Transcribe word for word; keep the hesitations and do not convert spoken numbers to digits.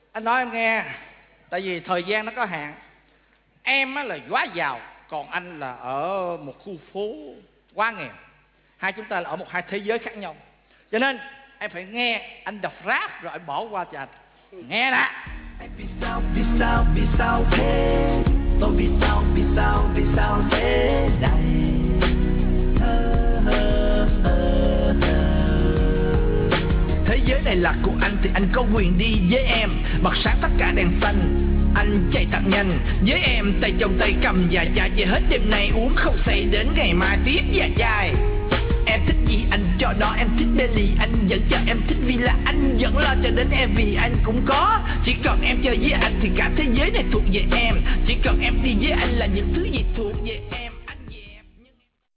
Anh nói em nghe, tại vì thời gian nó có hạn. Em á là quá giàu, còn anh là ở một khu phố quá nghèo. Hai chúng ta là ở một hai thế giới khác nhau. Cho nên em phải nghe anh đọc rap rồi anh bỏ qua cho anh. Nghe nè. Vì sao, vì sao, vì sao thế? Tôi vì sao, vì sao, vì sao thế này? Thế giới này là của anh thì anh có quyền đi với em. Bật sáng tất cả đèn xanh, anh chạy thật nhanh với em, tay trong tay cầm và chai về hết đêm nay uống không say đến ngày mai tiếp và chai. Em thích gì anh cho đó, em thích Belly anh vẫn cho em thích Villa, anh vẫn lo cho đến em vì anh cũng có. Chỉ cần em chơi với anh thì cả thế giới này thuộc về em, chỉ cần em đi với anh là những thứ gì thuộc về em.